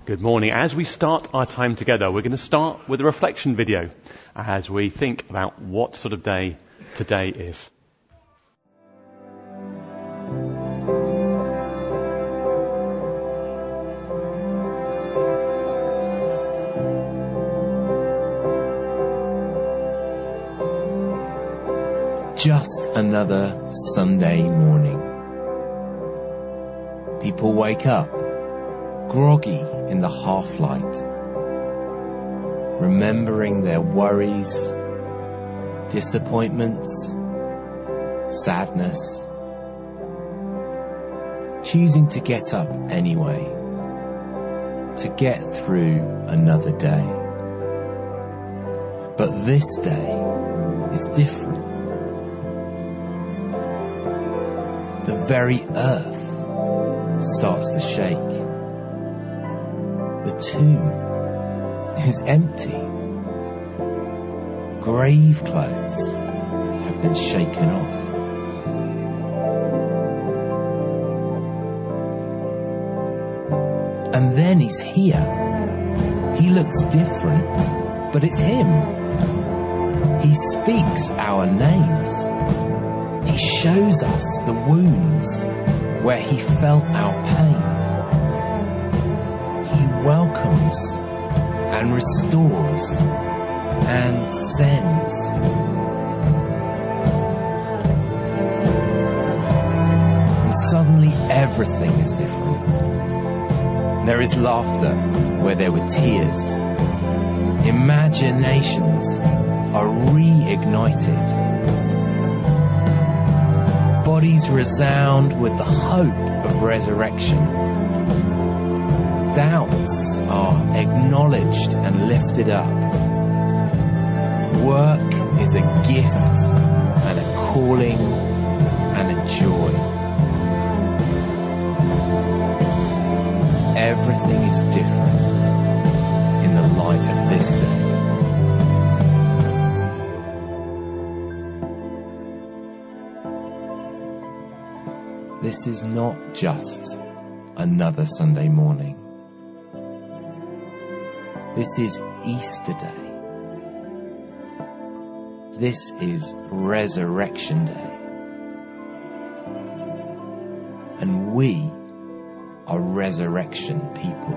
Good morning. As we start our time together, we're going to start with a reflection video as we think about what sort of day today is. Just another Sunday morning. People wake up, groggy in the half-light, remembering their worries, disappointments, sadness, choosing to get up anyway, to get through another day. But this day is different. The very earth starts to shake. The tomb is empty. Grave clothes have been shaken off. And then he's here. He looks different, but it's him. He speaks our names. He shows us the wounds where he felt our pain. He welcomes and restores and sends. And suddenly everything is different. There is laughter where there were tears. Imaginations are reignited. Bodies resound with the hope of resurrection. Doubts are acknowledged and lifted up. Work is a gift and a calling and a joy. Everything is different in the light of this day. This is not just another Sunday morning. This is Easter Day. This is Resurrection Day. And we are resurrection people.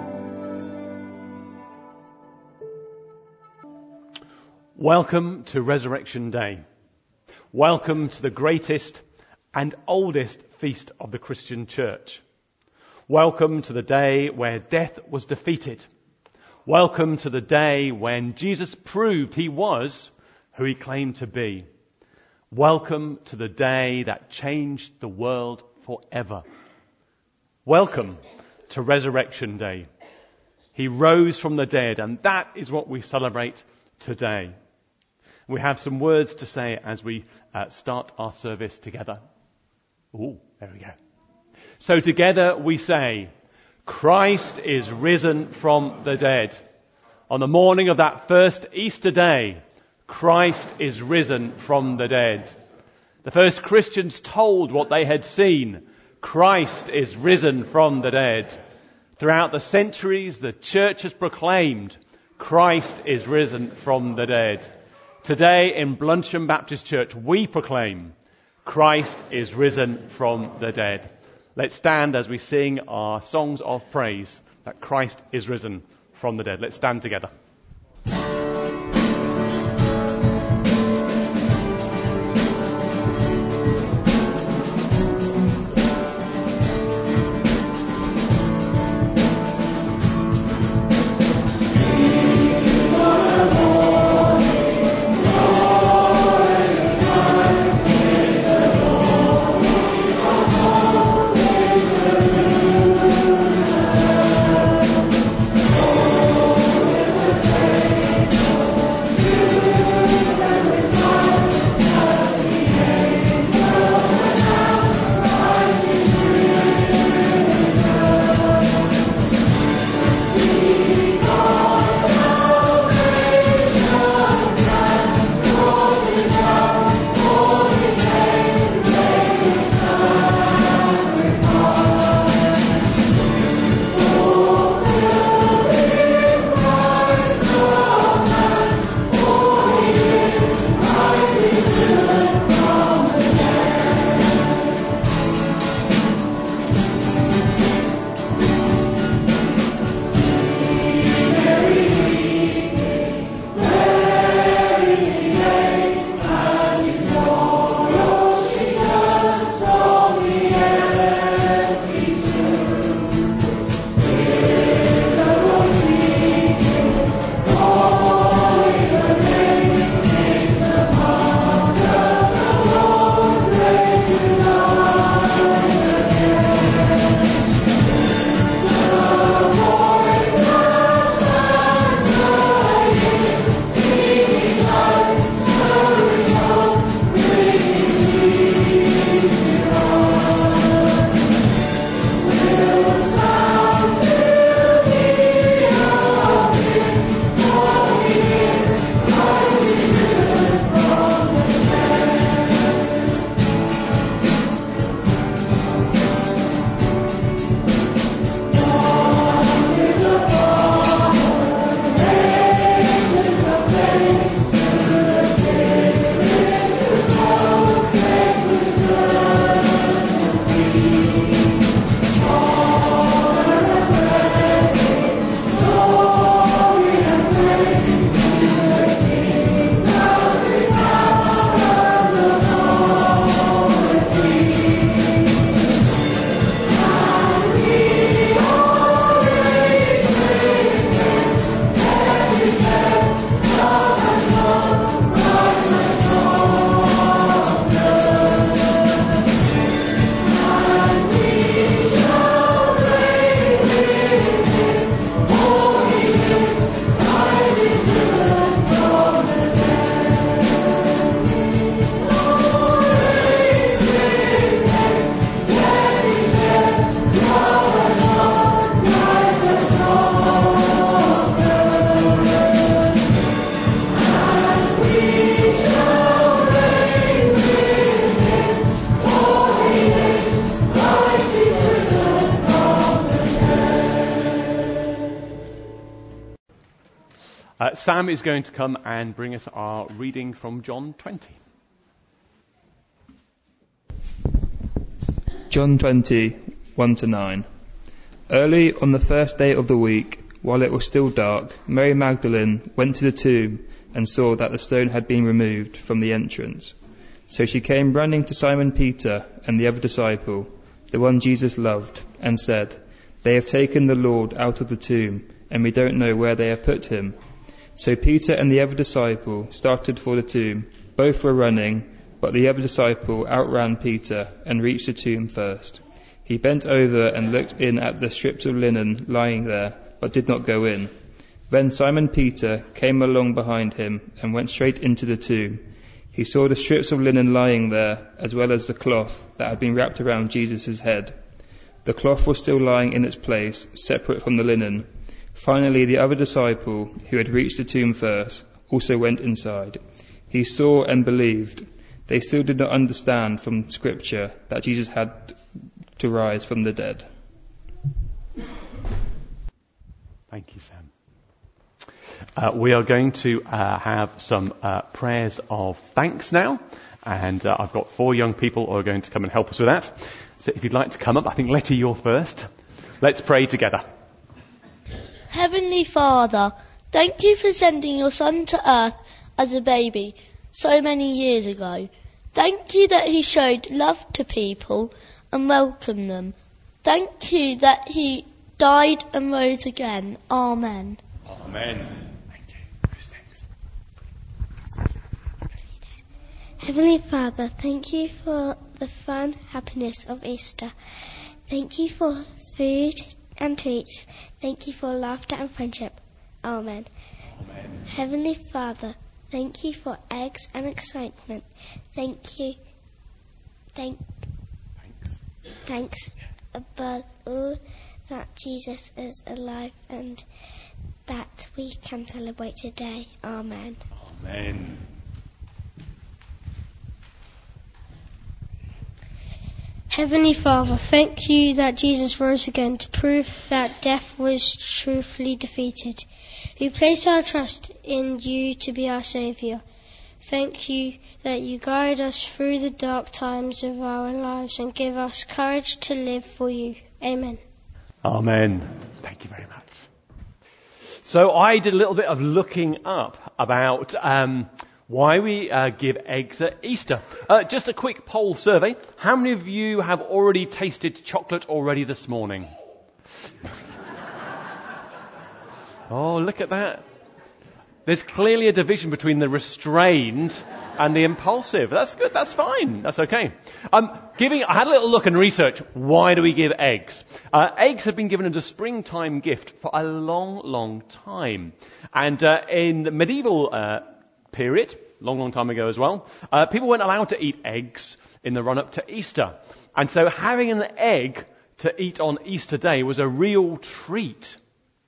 Welcome to Resurrection Day. Welcome to the greatest and oldest feast of the Christian Church. Welcome to the day where death was defeated. Welcome to the day when Jesus proved he was who he claimed to be. Welcome to the day that changed the world forever. Welcome to Resurrection Day. He rose from the dead, and that is what we celebrate today. We have some words to say as we start our service together. Ooh, there we go. So together we say, Christ is risen from the dead. On the morning of that first Easter day, Christ is risen from the dead. The first Christians told what they had seen. Christ is risen from the dead. Throughout the centuries, the church has proclaimed, Christ is risen from the dead. Today in Blunsham Baptist Church, we proclaim, Christ is risen from the dead. Let's stand as we sing our songs of praise that Christ is risen from the dead. Let's stand together. Sam is going to come and bring us our reading from John 20. John 20, 1-9. Early on the first day of the week, while it was still dark, Mary Magdalene went to the tomb and saw that the stone had been removed from the entrance. So she came running to Simon Peter and the other disciple, the one Jesus loved, and said, "They have taken the Lord out of the tomb, and we don't know where they have put him." So Peter and the other disciple started for the tomb. Both were running, but the other disciple outran Peter and reached the tomb first. He bent over and looked in at the strips of linen lying there, but did not go in. Then Simon Peter came along behind him and went straight into the tomb. He saw the strips of linen lying there, as well as the cloth that had been wrapped around Jesus' head. The cloth was still lying in its place, separate from the linen. Finally, the other disciple, who had reached the tomb first, also went inside. He saw and believed. They still did not understand from Scripture that Jesus had to rise from the dead. Thank you, Sam. We are going to have some prayers of thanks now, and I've got 4 young people who are going to come and help us with that. So if you'd like to come up, I think Letty, you're first. Let's pray together. Heavenly Father, thank you for sending your Son to earth as a baby so many years ago. Thank you that he showed love to people and welcomed them. Thank you that he died and rose again. Amen. Amen. Thank you. Who's next? Heavenly Father, thank you for the fun, happiness of Easter. Thank you for food and treats. Thank you for laughter and friendship. Amen. Amen. Heavenly Father, thank you for eggs and excitement. Thank you. Thanks above all that Jesus is alive and that we can celebrate today. Amen. Amen. Heavenly Father, thank you that Jesus rose again to prove that death was truthfully defeated. We place our trust in you to be our Saviour. Thank you that you guide us through the dark times of our lives and give us courage to live for you. Amen. Amen. Thank you very much. So I did a little bit of looking up about why we give eggs at Easter. Just a quick poll survey. How many of you have already tasted chocolate already this morning? Oh, look at that. There's clearly a division between the restrained and the impulsive. That's good. That's fine. That's okay. I had a little look and research. Why do we give eggs? Eggs have been given as a springtime gift for a long, long time. And in the medieval period, long time ago as well, people weren't allowed to eat eggs in the run-up to Easter. And so having an egg to eat on Easter Day was a real treat.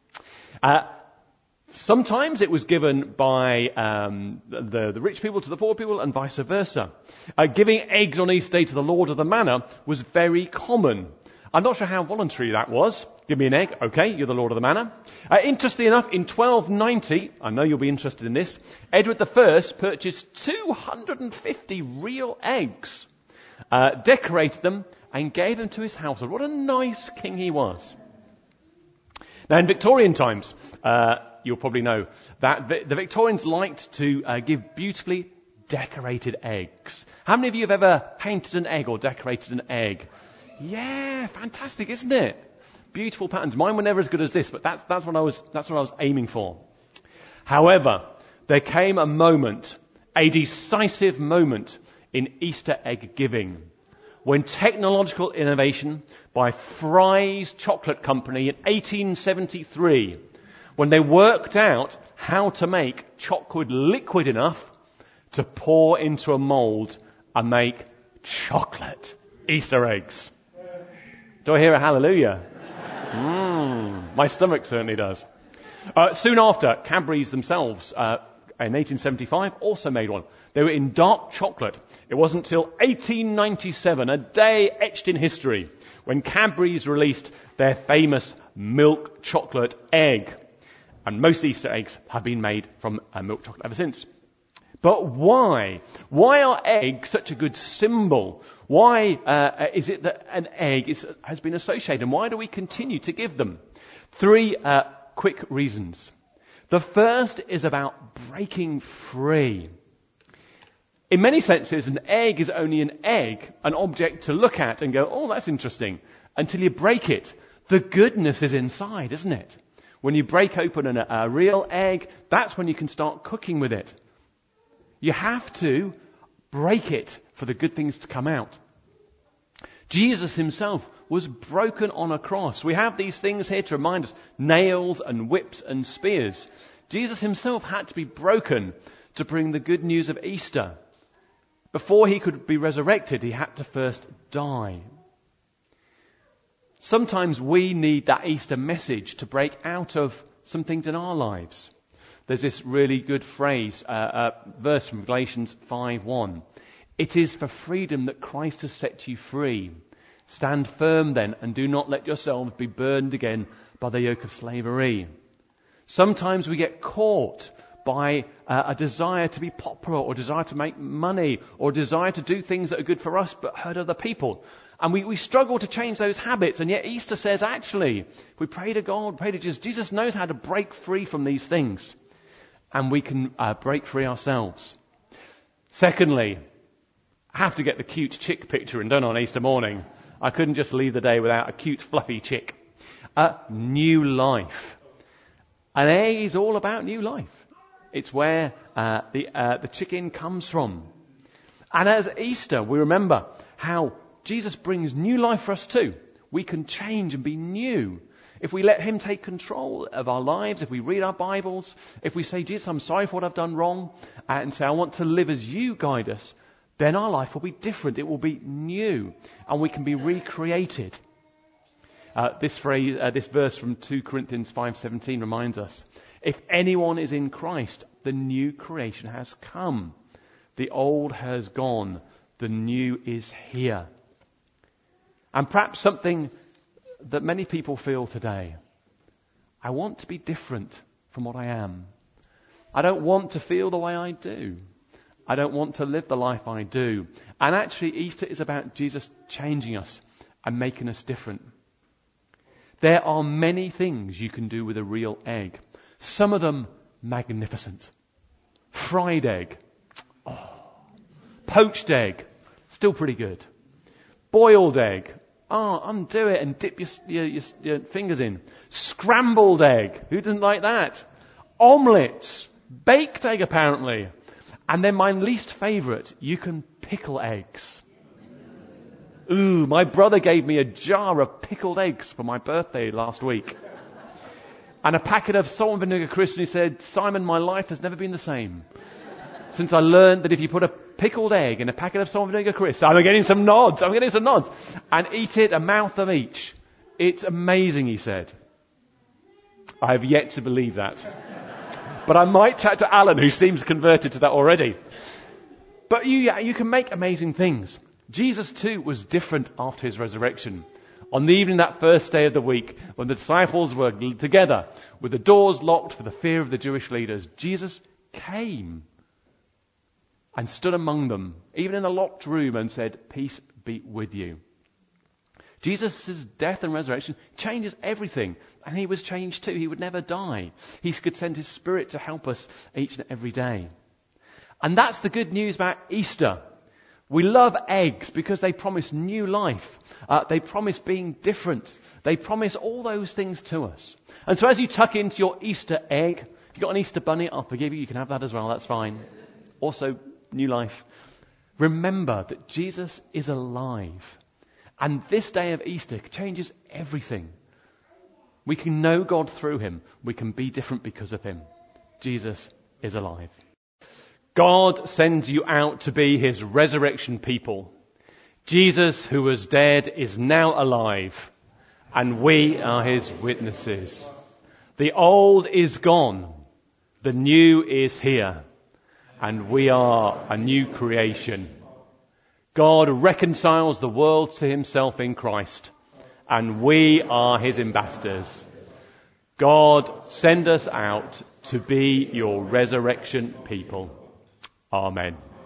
Sometimes it was given by the rich people to the poor people and vice versa. Giving eggs on Easter Day to the Lord of the Manor was very common. I'm not sure how voluntary that was. Give me an egg. Okay, you're the Lord of the Manor. Interestingly enough, in 1290, I know you'll be interested in this, Edward I purchased 250 real eggs, decorated them, and gave them to his household. What a nice king he was. Now, in Victorian times, you'll probably know that the Victorians liked to give beautifully decorated eggs. How many of you have ever painted an egg or decorated an egg? Yeah, fantastic, isn't it? Beautiful patterns. Mine were never as good as this, but that's what I was aiming for. However, there came a moment, a decisive moment in Easter egg giving, when technological innovation by Fry's Chocolate Company in 1873, when they worked out how to make chocolate liquid enough to pour into a mould and make chocolate Easter eggs. Do I hear a hallelujah? My stomach certainly does. Soon after, Cadbury's themselves, in 1875, also made one. They were in dark chocolate. It wasn't until 1897, a day etched in history, when Cadbury's released their famous milk chocolate egg. And most Easter eggs have been made from milk chocolate ever since. But why? Why are eggs such a good symbol? Why is it that an egg has been associated? And why do we continue to give them? 3 quick reasons. The first is about breaking free. In many senses, an egg is only an egg, an object to look at and go, oh, that's interesting, until you break it. The goodness is inside, isn't it? When you break open a real egg, that's when you can start cooking with it. You have to break it for the good things to come out. Jesus himself was broken on a cross. We have these things here to remind us, nails and whips and spears. Jesus himself had to be broken to bring the good news of Easter. Before he could be resurrected, he had to first die. Sometimes we need that Easter message to break out of some things in our lives. There's this really good phrase, verse from Galatians 5:1. It is for freedom that Christ has set you free. Stand firm then, and do not let yourselves be burdened again by the yoke of slavery. Sometimes we get caught by a desire to be popular, or desire to make money, or desire to do things that are good for us but hurt other people. And we struggle to change those habits. And yet Easter says, actually, if we pray to God, pray to Jesus, Jesus knows how to break free from these things. And we can break free ourselves. Secondly, I have to get the cute chick picture in done on Easter morning. I couldn't just leave the day without a cute, fluffy chick. New life. An egg is all about new life. It's where the chicken comes from. And as Easter, we remember how Jesus brings new life for us too. We can change and be new. If we let him take control of our lives, if we read our Bibles, if we say, Jesus, I'm sorry for what I've done wrong, and say, I want to live as you guide us, then our life will be different. It will be new, and we can be recreated. This verse from 2 Corinthians 5:17 reminds us, if anyone is in Christ, the new creation has come. The old has gone. The new is here. And perhaps something that many people feel today. I want to be different from what I am. I don't want to feel the way I do. I don't want to live the life I do. And actually, Easter is about Jesus changing us and making us different. There are many things you can do with a real egg. Some of them magnificent. Fried egg. Oh. Poached egg. Still pretty good. Boiled egg. Oh, undo it and dip your fingers in. Scrambled egg. Who doesn't like that? Omelettes. Baked egg, apparently. And then my least favourite, you can pickle eggs. Ooh, my brother gave me a jar of pickled eggs for my birthday last week. And a packet of salt and vinegar crisps, and he said, Simon, my life has never been the same. Since I learned that if you put a pickled egg in a packet of salt and vinegar crisps, I'm getting some nods, and eat it, a mouth of each. It's amazing, he said. I have yet to believe that. But I might chat to Alan, who seems converted to that already. But you can make amazing things. Jesus too was different after his resurrection. On the evening that first day of the week, when the disciples were together with the doors locked for the fear of the Jewish leaders, Jesus came and stood among them, even in a locked room, and said, peace be with you. Jesus' death and resurrection changes everything. And he was changed too. He would never die. He could send his Spirit to help us each and every day. And that's the good news about Easter. We love eggs because they promise new life. They promise being different. They promise all those things to us. And so as you tuck into your Easter egg, if you've got an Easter bunny, I'll forgive you. You can have that as well. That's fine. Also, new life. Remember that Jesus is alive. And this day of Easter changes everything. We can know God through him. We can be different because of him. Jesus is alive. God sends you out to be his resurrection people. Jesus, who was dead, is now alive, and we are his witnesses. The old is gone. The new is here, and we are a new creation. God reconciles the world to himself in Christ, and we are his ambassadors. God, send us out to be your resurrection people. Amen.